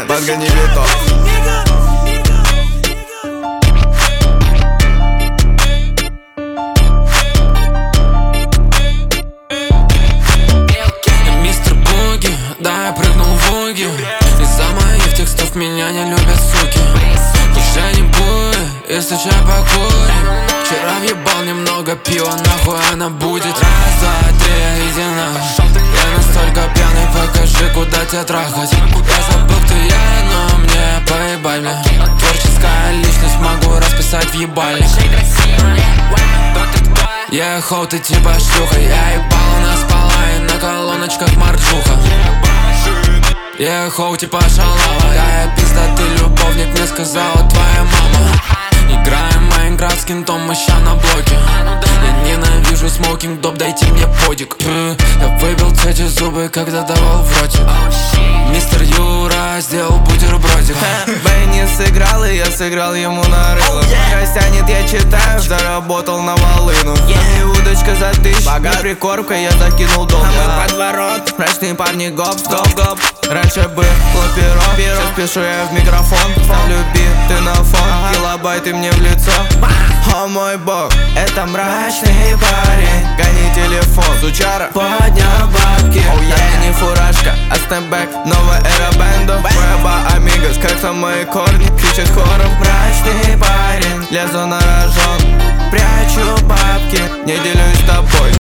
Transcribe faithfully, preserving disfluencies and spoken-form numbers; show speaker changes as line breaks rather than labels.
Бен, подгони биток.
Да, я прыгнул в уги. Из-за моих текстов меня не любят суки. Уже не будет, если чай покурим. Вчера въебал немного пива, нахуй она будет. Раз, два, три, иди нахуй. Я настолько пьяный, покажи, куда тебя трахать. Я забыл, кто я, но мне поебать, бля. Творческая личность, могу расписать в ебальник. Я хоу, ты типа шлюха. Я ебал, она спала и на колоночках марджуха. Я хоу, типа шалава. Я пиздатый любовник, мне сказала твоя мама. Играем Майнкрафт с кентом, мы ща на блоке. Я ненавижу смокинг доп, дайте мне подик. Я выбил эти зубы, когда давал в роте. Мистер Юра сделал бутербродик.
Бэй не сыграл, и я сыграл ему на рыло. Пока тянет, я читаю, заработал на волыну. И удочка за тысячу, богат прикормка, я закинул дом. А мы подворот, мрачные парни гоп, стоп, гоп. Раньше был клопером, сейчас пишу я в микрофон. Ставлю бит, ты на фон, килобайты мне в лицо. О мой бог, это мрачный парень. Гони телефон, сучара, поднял бабки. Это не фуражка, а снэпбэк, новая эра бенда. Моя амигос, как там мои корни, кричат хором. Мрачный парень, лезу на рожон, прячу бабки, не делюсь с тобой.